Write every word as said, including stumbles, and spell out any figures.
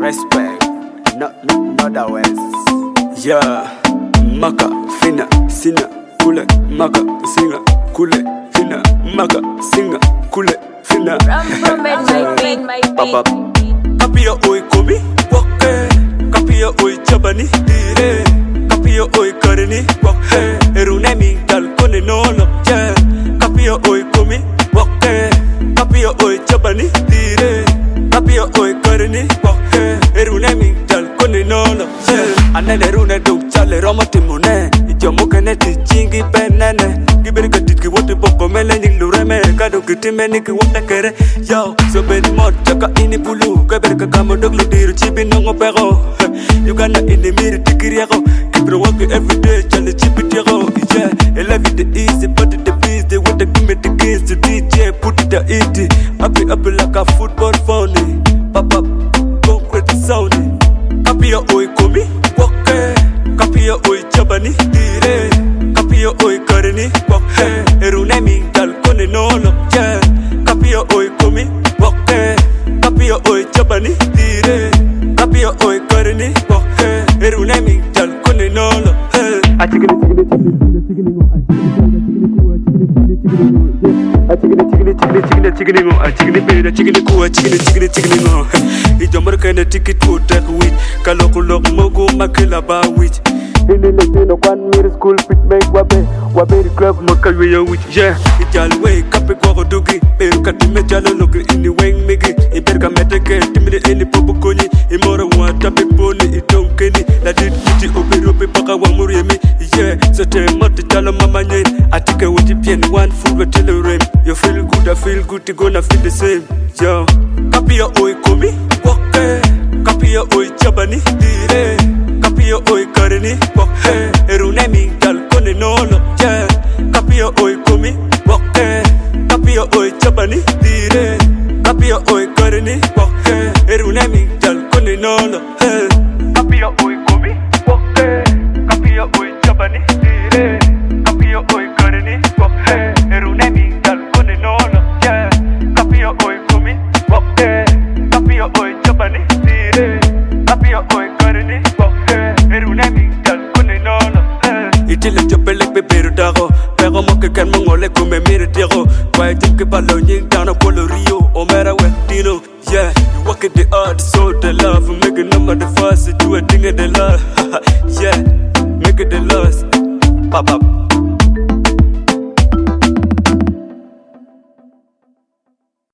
Respect, not not otherwise. Yeah, maka fina sina kule maka singa kule fina maka singa kule fina. Papa, kapia oi komi wake, kapia oi chabani dire, kapia oi karni wake, erunemi dal kone nolo yeah, kapia oi komi wake, kapia oi chabani dire, kapia oi karni wake, erunemi dal kone nolo yeah. Anele rune duk chale roma timune, ijomo kene tichingi penene, giberi katiki wote popo mele nying lureme, kado kitime niki wapna kere, yo, so bedi mod chaka ini bulu, kaberi kakamo dog ludiru chibi nongo pero, Uganda in the mirror tikiriako, keep it working every day, chale chibi tiro, yeah, I love it the easy, but it the beast, they want to give me the keys to D J, put it the E D, happy happy like a football phony, pop up, concrete sounding. Kapia oi komi wake, kapia oi chabani dire, kapia oi karni wake, erunemi dal kone nolo yeah, kapia oi komi wake, kapia oi chabani dire, kapia oi karni wake, erunemi dal kone nolo I take it, take it, take it, take it, I take it, take it, take it, take it, take it, I take it, take it, take it, take it, take it, take it, I jump kind of ticket to take with Kaloko look mogo makila ba with in the Latino one mirror school fit make wabe wabe club makawi with yeah it all way kape kwa dogi peru katime jalo look in the wing migi iberka meteke timide any popo koni imora wata peponi itonkeni la dit kiti obero pe paka wa muriemi yeah so te mot jalo mama nyen atike wuti pien one food with rem you feel good I feel good to gonna feel the same yo kapia oi komi wake kapia oi chabani dire kapia oi karni wake erunemi dal kone nolo yeah kapia oi komi wake kapia oi chabani dire kapia oi karni wake erunemi dal kone nolo kapia oi komi wake kapia oi chabani dire kapia oi karni wake erunemi dal kone nolo yeah kapia oi komi wake kapia oi chabani dire kapia oi karni wake erunemi dal kone nolo itile chopele pe pero dago pero mo que kan mo ngole kume mire diego kwa jike balo nying down a polo rio o me